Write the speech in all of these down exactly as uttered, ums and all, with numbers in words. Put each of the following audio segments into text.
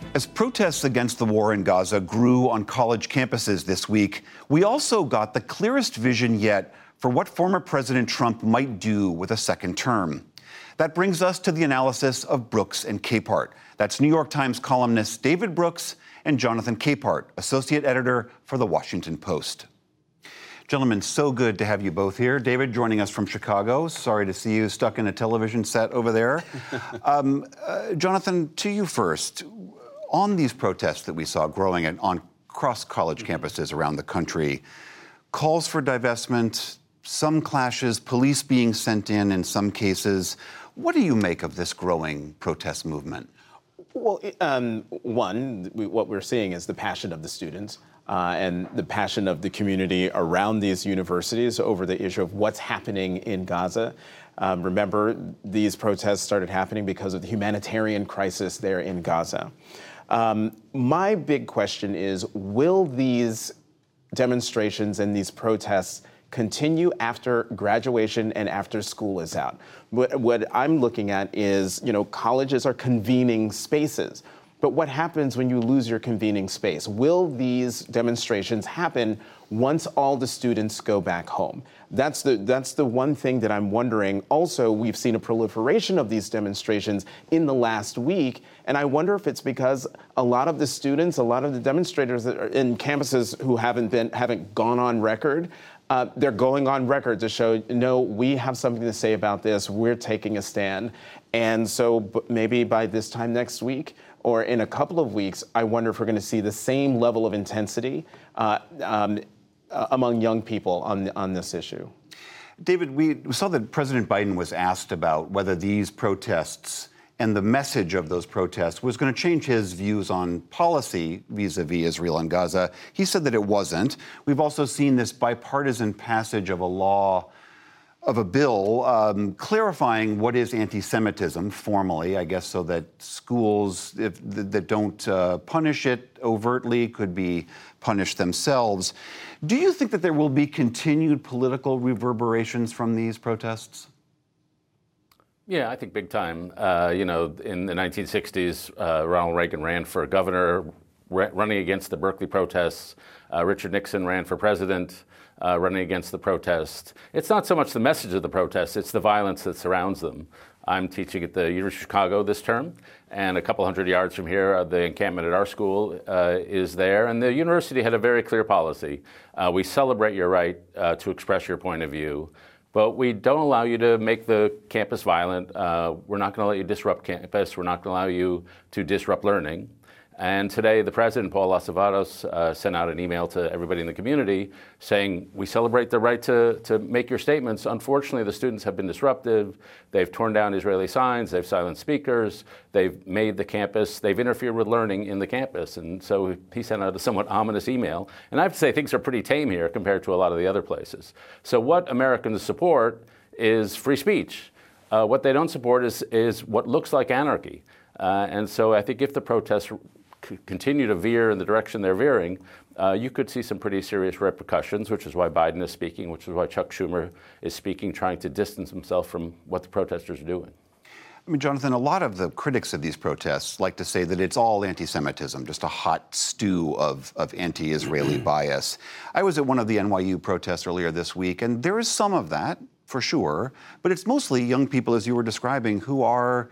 As protests against the war in Gaza grew on college campuses this week, we also got the clearest vision yet for what former President Trump might do with a second term. That brings us to the analysis of Brooks and Capehart. That's New York Times columnists David Brooks and Jonathan Capehart, associate editor for The Washington Post. Gentlemen, so good to have you both here. David, joining us from Chicago. Sorry to see you stuck in a television set over there. um, uh, Jonathan, to you first. On these protests that we saw growing at, on cross college campuses around the country, calls for divestment, some clashes, police being sent in in some cases. What do you make of this growing protest movement? Well, um, one, we, what we're seeing is the passion of the students uh, and the passion of the community around these universities over the issue of what's happening in Gaza. Um, remember, these protests started happening because of the humanitarian crisis there in Gaza. Um, my big question is, will these demonstrations and these protests continue after graduation and after school is out? What, what I'm looking at is, you know, colleges are convening spaces. But what happens when you lose your convening space? Will these demonstrations happen once all the students go back home? That's the that's the one thing that I'm wondering. Also, we've seen a proliferation of these demonstrations in the last week, and I wonder if it's because a lot of the students, a lot of the demonstrators that are in campuses who haven't been haven't gone on record, uh, they're going on record to show, no, we have something to say about this. We're taking a stand, and so b- maybe by this time next week, or in a couple of weeks, I wonder if we're going to see the same level of intensity uh, um, uh, among young people on on this issue. David, we saw that President Biden was asked about whether these protests and the message of those protests was going to change his views on policy vis-a-vis Israel and Gaza. He said that it wasn't. We've also seen this bipartisan passage of a law of a bill um, clarifying what is anti-Semitism formally, I guess, so that schools if, that don't uh, punish it overtly could be punished themselves. Do you think that there will be continued political reverberations from these protests? Yeah, I think big time. Uh, you know, in the nineteen sixties, uh, Ronald Reagan ran for governor, ra- running against the Berkeley protests. Uh, Richard Nixon ran for president. Uh, running against the protest. It's not so much the message of the protest, it's the violence that surrounds them. I'm teaching at the University of Chicago this term, and a couple hundred yards from here, uh, the encampment at our school uh, is there, and the university had a very clear policy. Uh, we celebrate your right uh, to express your point of view, but we don't allow you to make the campus violent. Uh, we're not going to let you disrupt campus. We're not going to allow you to disrupt learning. And today, the president, Paul Losavatos, uh, sent out an email to everybody in the community saying, we celebrate the right to, to make your statements. Unfortunately, the students have been disruptive. They've torn down Israeli signs. They've silenced speakers. They've made the campus, they've interfered with learning in the campus. And so he sent out a somewhat ominous email. And I have to say, things are pretty tame here compared to a lot of the other places. So what Americans support is free speech. Uh, what they don't support is, is what looks like anarchy. Uh, and so I think if the protests continue to veer in the direction they're veering, uh, you could see some pretty serious repercussions, which is why Biden is speaking, which is why Chuck Schumer is speaking, trying to distance himself from what the protesters are doing. I mean, Jonathan, a lot of the critics of these protests like to say that it's all anti-Semitism, just a hot stew of, of anti-Israeli bias. I was at one of the N Y U protests earlier this week, and there is some of that, for sure, but it's mostly young people, as you were describing, who are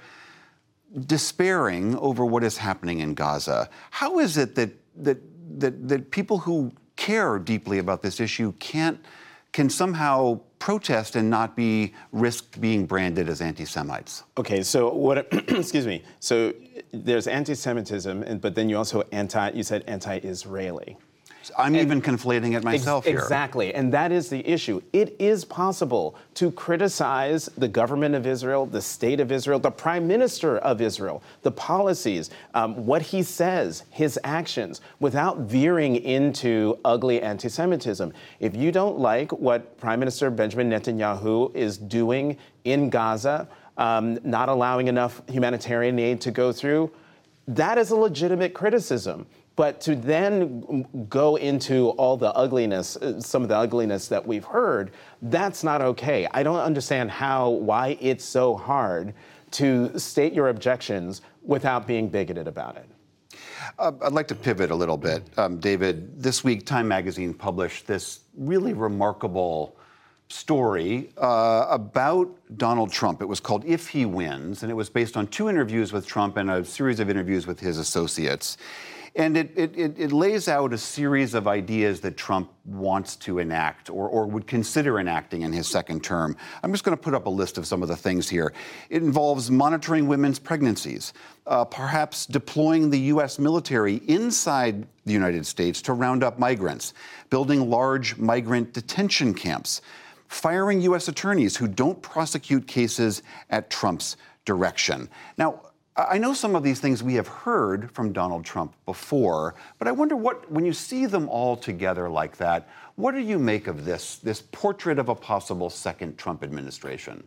despairing over what is happening in Gaza. How is it that that that, that people who care deeply about this issue can't can somehow protest and not be risked being branded as anti-Semites? Okay, so what? Excuse me. So there's anti-Semitism, and but then you also anti. You said anti-Israeli. I'm and even conflating it myself ex- here. Exactly, and that is the issue. It is possible to criticize the government of Israel, the state of Israel, the prime minister of Israel, the policies, um, what he says, his actions, without veering into ugly anti-Semitism. If you don't like what Prime Minister Benjamin Netanyahu is doing in Gaza, um, not allowing enough humanitarian aid to go through, that is a legitimate criticism. But to then go into all the ugliness, some of the ugliness that we've heard, that's not okay. I don't understand how, why it's so hard to state your objections without being bigoted about it. Uh, I'd like to pivot a little bit. Um, David, this week Time Magazine published this really remarkable story uh, about Donald Trump. It was called If He Wins, and it was based on two interviews with Trump and a series of interviews with his associates. And it, it, it lays out a series of ideas that Trump wants to enact or, or would consider enacting in his second term. I'm just going to put up a list of some of the things here. It involves monitoring women's pregnancies, uh, perhaps deploying the U S military inside the United States to round up migrants, building large migrant detention camps, firing U S attorneys who don't prosecute cases at Trump's direction. Now, I know some of these things we have heard from Donald Trump before, but I wonder what, when you see them all together like that, what do you make of this, this portrait of a possible second Trump administration?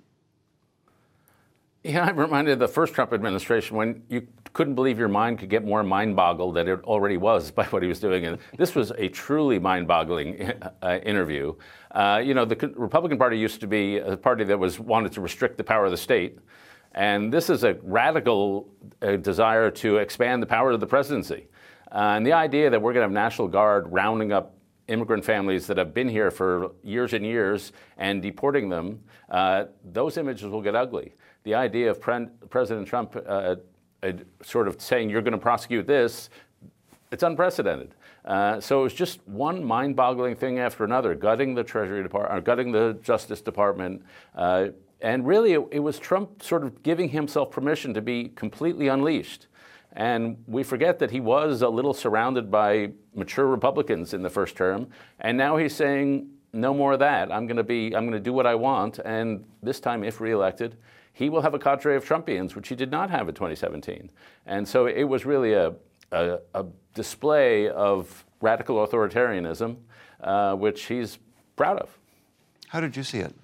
Yeah, I'm reminded of the first Trump administration when you couldn't believe your mind could get more mind-boggled than it already was by what he was doing. And this was a truly mind-boggling uh, interview. Uh, you know, the Republican Party used to be a party that was wanted to restrict the power of the state. And this is a radical uh, desire to expand the power of the presidency. Uh, and the idea that we're going to have National Guard rounding up immigrant families that have been here for years and years and deporting them, uh, those images will get ugly. The idea of pre- President Trump uh, uh, sort of saying you're going to prosecute this, it's unprecedented. Uh, so it was just one mind-boggling thing after another, gutting the Treasury Department, or gutting the Justice Department, uh, And really, it, it was Trump sort of giving himself permission to be completely unleashed. And we forget that he was a little surrounded by mature Republicans in the first term. And now he's saying, no more of that. I'm going to be, I'm going to do what I want. And this time, if reelected, he will have a cadre of Trumpians, which he did not have in twenty seventeen. And so it was really a, a, a display of radical authoritarianism, uh, which he's proud of. How did you see it?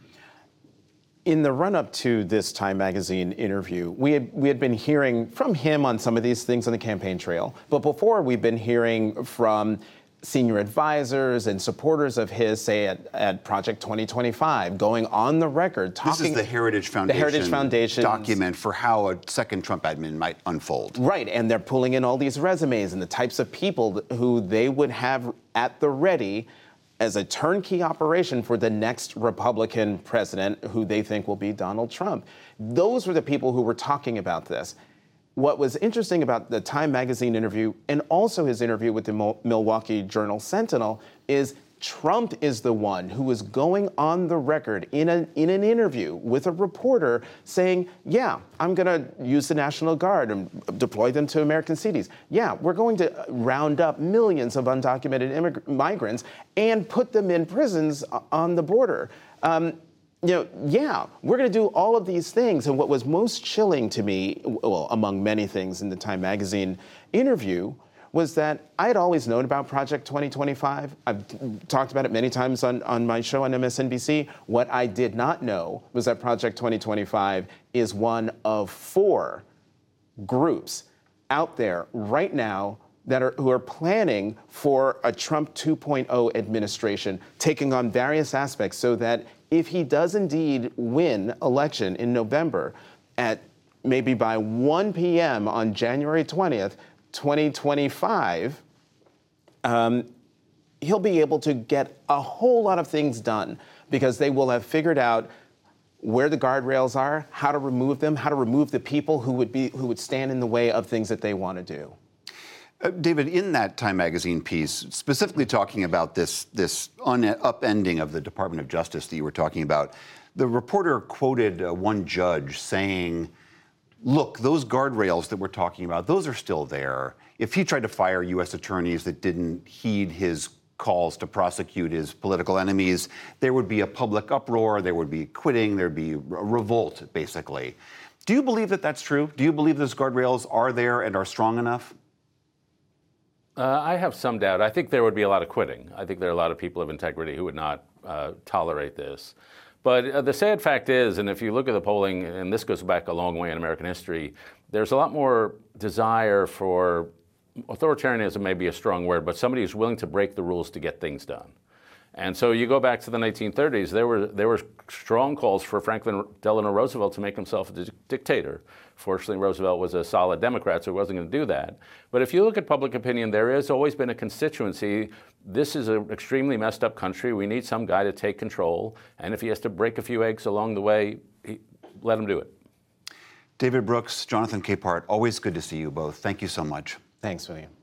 In the run-up to this Time Magazine interview, we had we had been hearing from him on some of these things on the campaign trail. But before, we've been hearing from senior advisors and supporters of his, say, at, at Project twenty twenty-five, going on the record, talking... This is the Heritage Foundation, the Heritage Foundation document for how a second Trump admin might unfold. Right, and they're pulling in all these resumes and the types of people who they would have at the ready as a turnkey operation for the next Republican president, who they think will be Donald Trump. Those were the people who were talking about this. What was interesting about the Time Magazine interview, and also his interview with the Milwaukee Journal-Sentinel, is Trump is the one who is going on the record in, a, in an interview with a reporter saying, yeah, I'm going to use the National Guard and deploy them to American cities. Yeah, we're going to round up millions of undocumented immig- migrants and put them in prisons on the border. Um, you know, yeah, we're going to do all of these things. And what was most chilling to me, well, among many things in the Time Magazine interview, was that I had always known about Project twenty twenty-five. I've talked about it many times on, on my show on M S N B C. What I did not know was that Project twenty twenty-five is one of four groups out there right now that are who are planning for a Trump two point oh administration, taking on various aspects so that if he does indeed win election in November, at maybe by one p.m. on January twentieth, twenty twenty-five, um, he'll be able to get a whole lot of things done because they will have figured out where the guardrails are, how to remove them, how to remove the people who would be who would stand in the way of things that they want to do. Uh, David, in that Time Magazine piece, specifically talking about this, this un- upending of the Department of Justice that you were talking about, the reporter quoted uh, one judge saying, look, those guardrails that we're talking about, those are still there. If he tried to fire U S attorneys that didn't heed his calls to prosecute his political enemies, there would be a public uproar, there would be quitting, there'd be a revolt, basically. Do you believe that that's true? Do you believe those guardrails are there and are strong enough? Uh, I have some doubt. I think there would be a lot of quitting. I think there are a lot of people of integrity who would not uh, tolerate this. But uh, the sad fact is, and if you look at the polling, and this goes back a long way in American history, there's a lot more desire for, authoritarianism may be a strong word, but somebody who's willing to break the rules to get things done. And so you go back to the nineteen thirties, there were there were strong calls for Franklin Delano Roosevelt to make himself a di- dictator. Fortunately, Roosevelt was a solid Democrat, so he wasn't going to do that. But if you look at public opinion, there has always been a constituency. This is an extremely messed up country. We need some guy to take control. And if he has to break a few eggs along the way, he, let him do it. David Brooks, Jonathan Capehart, always good to see you both. Thank you so much. Thanks, William.